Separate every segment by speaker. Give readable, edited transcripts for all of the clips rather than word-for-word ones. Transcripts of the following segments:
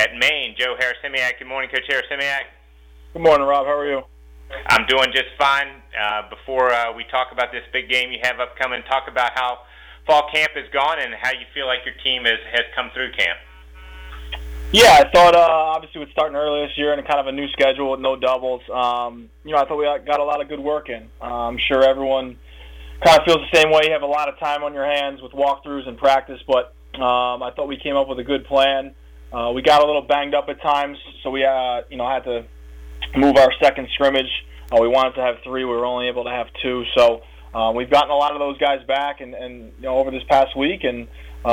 Speaker 1: at Maine. Joe Harasimiak. Good morning, Coach Harasimiak.
Speaker 2: Good morning, Rob. How are you?
Speaker 1: I'm doing just fine. Before we talk about this big game you have upcoming, talk about how fall camp has gone and how you feel like your team has come through camp.
Speaker 2: Yeah, I thought obviously with starting early this year and kind of a new schedule with no doubles, I thought we got a lot of good work in. I'm sure everyone kind of feels the same way. You have a lot of time on your hands with walkthroughs and practice, but I thought we came up with a good plan. We got a little banged up at times, so we had to move our second scrimmage. We wanted to have 3. We were only able to have 2, so we've gotten a lot of those guys back and over this past week, and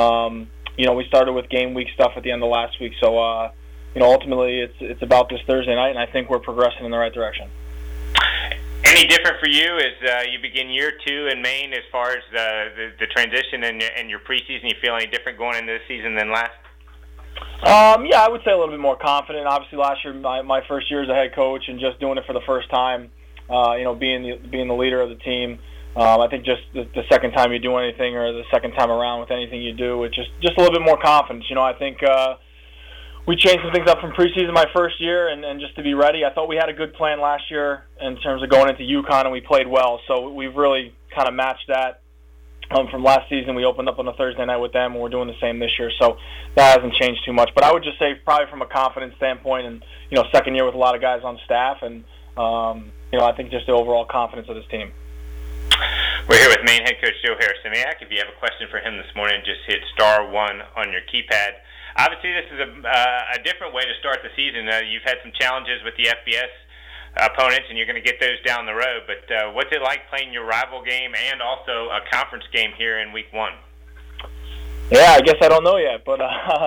Speaker 2: we started with game week stuff at the end of last week. So ultimately it's about this Thursday night, and I think we're progressing in the right direction.
Speaker 1: Any different for you as you begin year 2 in Maine as far as the transition and your preseason? You feel any different going into the season than last?
Speaker 2: Yeah, I would say a little bit more confident. Obviously, last year, my first year as a head coach and just doing it for the first time, being the leader of the team. I think just the second time you do anything or the second time around with anything you do, it's just a little bit more confidence. I think we changed some things up from preseason my first year and just to be ready. I thought we had a good plan last year in terms of going into UConn, and we played well. So we've really kind of matched that. From last season, we opened up on a Thursday night with them, and we're doing the same this year. So that hasn't changed too much. But I would just say probably from a confidence standpoint and, second year with a lot of guys on staff, and, I think just the overall confidence of this team.
Speaker 1: We're here with Maine head coach Joe Harasimiak. If you have a question for him this morning, just hit *1 on your keypad. Obviously, this is a different way to start the season. You've had some challenges with the FBS opponents, and you're going to get those down the road. But what's it like playing your rival game and also a conference game here in week 1?
Speaker 2: Yeah, I guess I don't know yet, but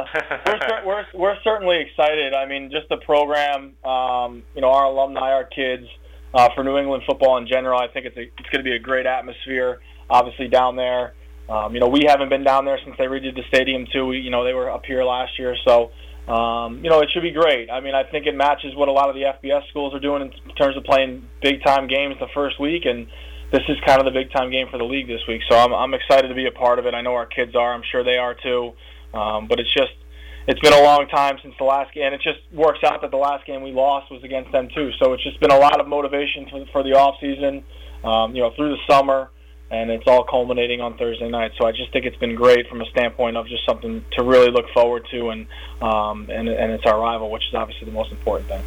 Speaker 2: we're certainly excited. I mean, just the program, our alumni, our kids, for New England football in general. I think it's going to be a great atmosphere, obviously down there. We haven't been down there since they redid the stadium too. They were up here last year, so. It should be great. I mean, I think it matches what a lot of the FBS schools are doing in terms of playing big-time games the first week, and this is kind of the big-time game for the league this week. So I'm excited to be a part of it. I know our kids are. I'm sure they are too. But it's been a long time since the last game, and it just works out that the last game we lost was against them too. So it's just been a lot of motivation for the off-season, through the summer. And it's all culminating on Thursday night. So I just think it's been great from a standpoint of just something to really look forward to, and it's our rival, which is obviously the most important thing.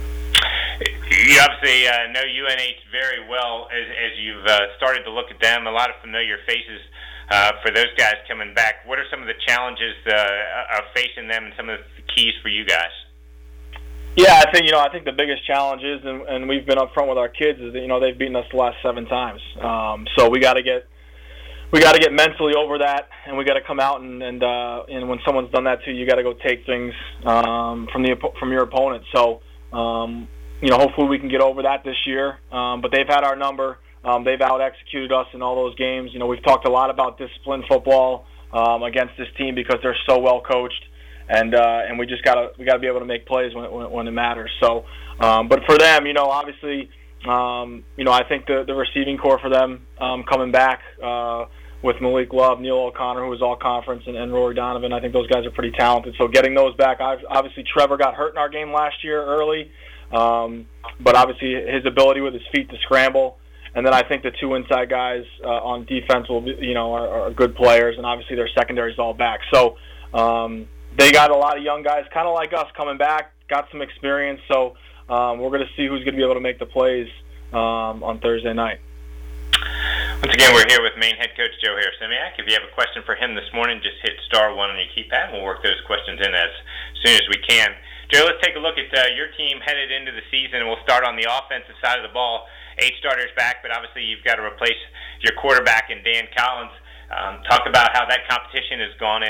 Speaker 1: You obviously know UNH very well as you've started to look at them. A lot of familiar faces for those guys coming back. What are some of the challenges of facing them and some of the keys for you guys?
Speaker 2: Yeah, I think the biggest challenge is, and we've been upfront with our kids, is that they've beaten us the last 7 times. So we got to get mentally over that, and we got to come out and when someone's done that to you, got to go take things from your opponent. So hopefully we can get over that this year. But they've had our number. They've out-executed us in all those games. We've talked a lot about disciplined football against this team because they're so well coached. And we just gotta be able to make plays when it matters. So, but for them, obviously, I think the receiving core for them coming back with Malik Love, Neil O'Connor, who was all conference, and Rory Donovan, I think those guys are pretty talented. So getting those back, obviously Trevor got hurt in our game last year early, but obviously his ability with his feet to scramble. And then I think the 2 inside guys on defense will be, are good players, and obviously their secondary is all back. So. They got a lot of young guys, kind of like us, coming back, got some experience. So we're going to see who's going to be able to make the plays on Thursday night.
Speaker 1: Once again, we're here with Maine head coach Joe Harasimiak. If you have a question for him this morning, just hit *1 on your keypad, and we'll work those questions in as soon as we can. Joe, let's take a look at your team headed into the season, and we'll start on the offensive side of the ball. 8 starters back, but obviously you've got to replace your quarterback in Dan Collins. Talk about how that competition has gone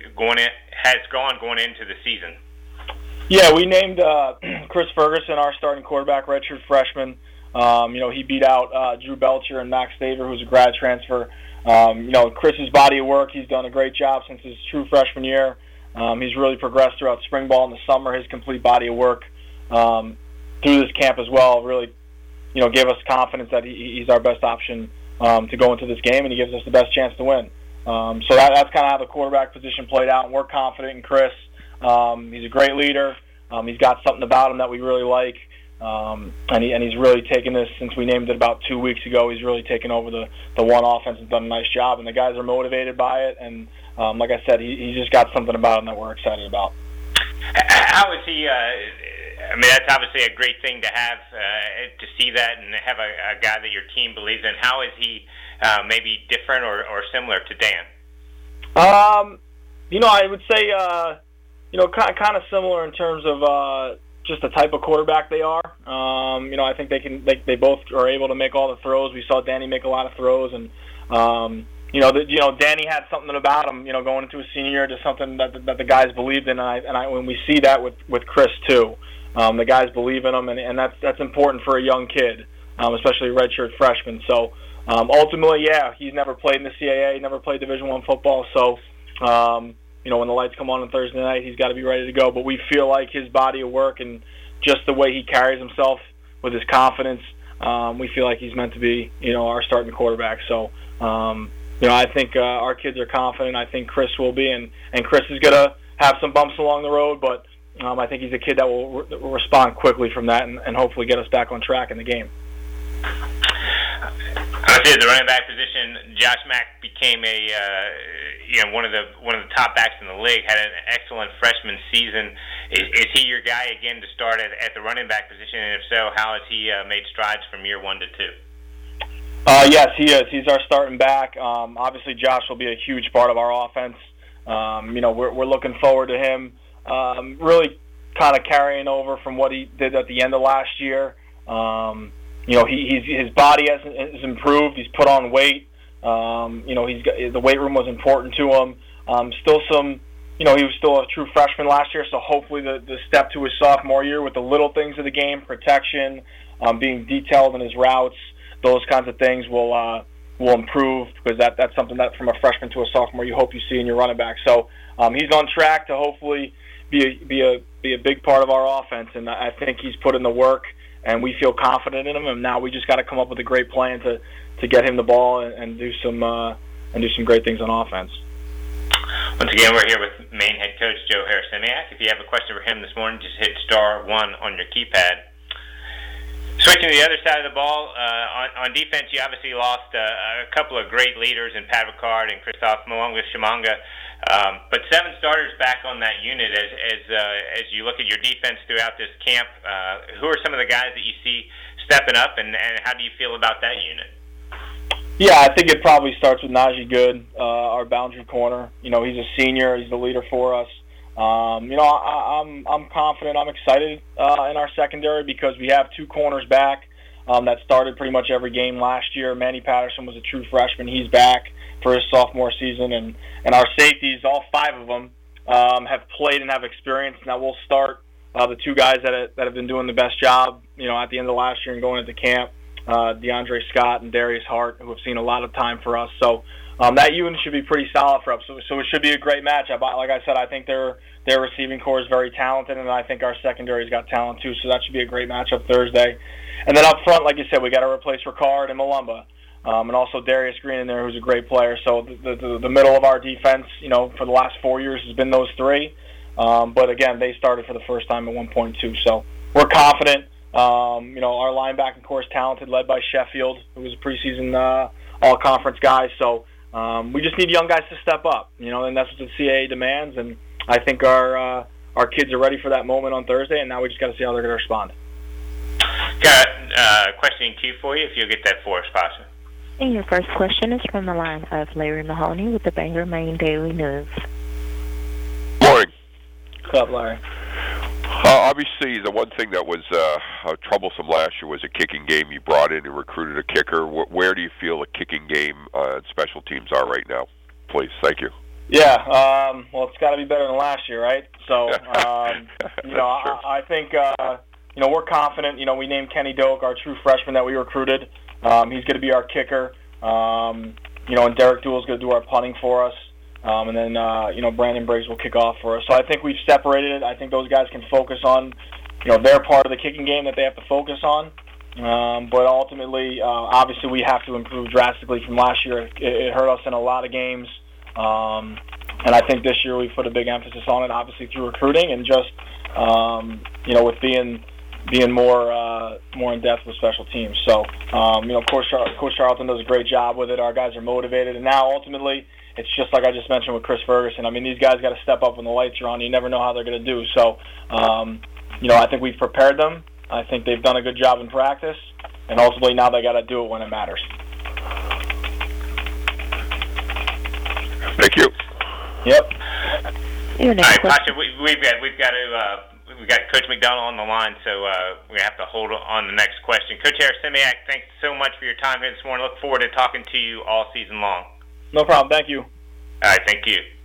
Speaker 1: going into the season.
Speaker 2: Yeah, we named Chris Ferguson our starting quarterback, redshirt freshman. He beat out Drew Belcher and Max Staver, who's a grad transfer. Chris's body of work, he's done a great job since his true freshman year. He's really progressed throughout spring ball in the summer. His complete body of work through this camp as well really, gave us confidence that he's our best option to go into this game, and he gives us the best chance to win. So that's kind of how the quarterback position played out, and we're confident in Chris. He's a great leader. He's got something about him that we really like. And he's really taken this since we named it about 2 weeks ago. He's really taken over the one offense and done a nice job. And the guys are motivated by it. And like I said, he's just got something about him that we're excited about.
Speaker 1: How is he? I mean, that's obviously a great thing to have, to see that and have a guy that your team believes in. How is he maybe different or similar to Dan?
Speaker 2: I would say, kind of similar in terms of just the type of quarterback they are. I think they both are able to make all the throws. We saw Danny make a lot of throws, and Danny had something about him, going into his senior year, just something that the guys believed in. And when we see that with Chris too, the guys believe in him, and that's important for a young kid, especially a redshirt freshman. So ultimately, yeah, he's never played in the CAA, never played Division I football. So when the lights come on Thursday night, he's got to be ready to go. But we feel like his body of work and just the way he carries himself with his confidence, we feel like he's meant to be, our starting quarterback. So, I think our kids are confident. I think Chris will be, and Chris is going to have some bumps along the road, but I think he's a kid that will respond quickly from that and hopefully get us back on track in the game.
Speaker 1: Obviously, the running back position, Josh Mack became one of the top backs in the league. Had an excellent freshman season. Is he your guy again to start at the running back position? And if so, how has he made strides from year 1 to 2?
Speaker 2: Yes, he is. He's our starting back. Obviously, Josh will be a huge part of our offense. We're looking forward to him really kind of carrying over from what he did at the end of last year. His body has improved. He's put on weight. The weight room was important to him. He was still a true freshman last year, so hopefully the step to his sophomore year with the little things of the game, protection, being detailed in his routes, those kinds of things will improve, because that's something that from a freshman to a sophomore you hope you see in your running back. So he's on track to hopefully be a big part of our offense, and I think he's put in the work, and we feel confident in him. And now we just got to come up with a great plan to get him the ball and do some great things on offense.
Speaker 1: Once again, we're here with Maine head coach Joe Harris-Semiak. If you have a question for him this morning, just hit *1 on your keypad. Switching to the other side of the ball, on defense, you obviously lost a couple of great leaders in Pat Ricard and Christoph Mwanga-Shimanga, but 7 starters back on that unit. As you look at your defense throughout this camp, who are some of the guys that you see stepping up, and how do you feel about that unit?
Speaker 2: Yeah, I think it probably starts with Najee Good, our boundary corner. He's a senior. He's the leader for us. I'm confident. I'm excited in our secondary because we have 2 corners back that started pretty much every game last year. Manny Patterson was a true freshman. He's back for his sophomore season. And our safeties, all 5 of them, have played and have experience. Now we'll start the 2 guys that have been doing the best job, at the end of last year and going into camp, DeAndre Scott and Darius Hart, who have seen a lot of time for us. So that unit should be pretty solid for us. So it should be a great matchup. Like I said, I think their receiving core is very talented, and I think our secondary's got talent too. So that should be a great matchup Thursday. And then up front, like you said, we got to replace Ricard and Malumba, and also Darius Green in there, who's a great player. So the middle of our defense, for the last 4 years has been those 3. But again, they started for the first time at 1.2. So we're confident. Our linebacking core is talented, led by Sheffield, who was a preseason all-conference guy. So we just need young guys to step up, and that's what the CAA demands. And I think our kids are ready for that moment on Thursday, and now we just got to see how they're going to respond.
Speaker 1: Got a question in queue for you, if you'll get that for us, Pasha.
Speaker 3: And your first question is from the line of Larry Mahoney with the Bangor Maine Daily News.
Speaker 4: Morning.
Speaker 2: What's up, Larry?
Speaker 4: Obviously, the one thing that was troublesome last year was a kicking game. You brought in and recruited a kicker. Where do you feel the kicking game and special teams are right now? Please, thank you.
Speaker 2: Yeah, well, it's got to be better than last year, right? So, I think, we're confident. We named Kenny Doak, our true freshman that we recruited. He's going to be our kicker. And Derek Duell's going to do our punting for us. And then, Brandon Briggs will kick off for us. So I think we've separated it. I think those guys can focus on, their part of the kicking game that they have to focus on. But ultimately, obviously, we have to improve drastically from last year. It hurt us in a lot of games. And I think this year we put a big emphasis on it, obviously through recruiting and just with being more in depth with special teams. So Coach Charlton does a great job with it. Our guys are motivated, and now ultimately it's just like I just mentioned with Chris Ferguson. I mean, these guys got to step up when the lights are on. You never know how they're going to do. So I think we've prepared them. I think they've done a good job in practice, and ultimately now they got to do it when it matters.
Speaker 4: Thank you.
Speaker 2: Yep.
Speaker 3: Your
Speaker 1: All
Speaker 3: next
Speaker 1: right,
Speaker 3: question.
Speaker 1: Pasha, we've got Coach McDonald on the line, so we have to hold on the next question. Coach Semiak, thanks so much for your time here this morning. Look forward to talking to you all season long.
Speaker 2: No problem. Thank you.
Speaker 1: All right, thank you.